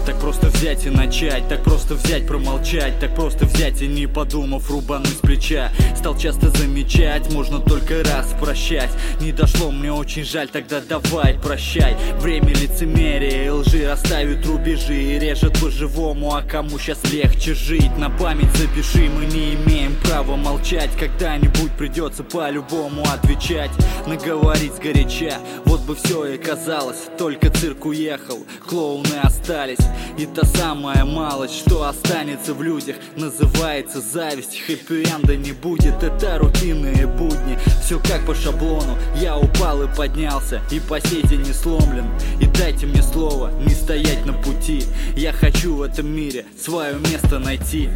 Так просто взять и начать, так просто взять, промолчать, так просто взять и не подумав рубануть с плеча. Стал часто замечать, можно только раз прощать. Не дошло, мне очень жаль, тогда давай прощай. Время лицемерия и лжи расставит рубежи и режет по-живому, а кому щас легче жить. На память запиши, мы не имеем права молчать. Когда-нибудь придется по-любому отвечать. Наговорить сгоряча, вот бы все и казалось. Только цирк уехал, клоуны остались. И та самая малость, что останется в людях, называется зависть. Хэппи-энда не будет, это рутинные будни. Все как по шаблону, я упал и поднялся, и по сей день не сломлен. И дайте мне слово, не стоять на пути. Я хочу в этом мире свое место найти.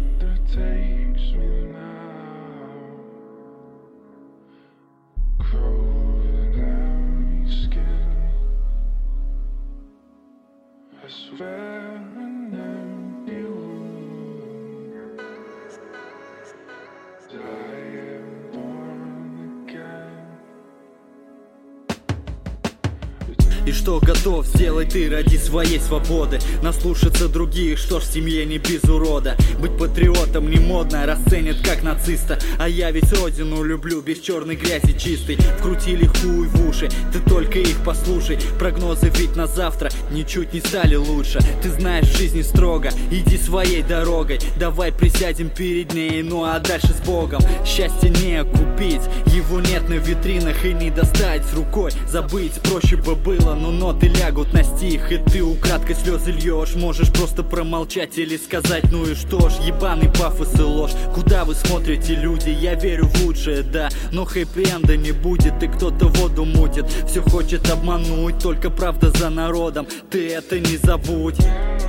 И что готов сделать ты ради своей свободы? Наслушаться других, что ж в семье не без урода. Быть патриотом не модно, расценят как нациста. А я ведь родину люблю, без черной грязи чистой. Вкрутили хуй в уши, ты только их послушай. Прогнозы ведь на завтра ничуть не стали лучше. Ты знаешь, в жизни строго, иди своей дорогой. Давай присядем перед ней, ну а дальше с Богом. Счастье не купить, его нет на витринах и не достать рукой. Забыть проще бы было, но ноты лягут на стих, и ты украдкой слезы льешь. Можешь просто промолчать или сказать: ну и что ж, ебаный пафос и ложь. Куда вы смотрите, люди? Я верю в лучшее, да, но хэппи-энда не будет, и кто-то воду мутит. Все хочет обмануть, только правда за народом, ты это не забудь.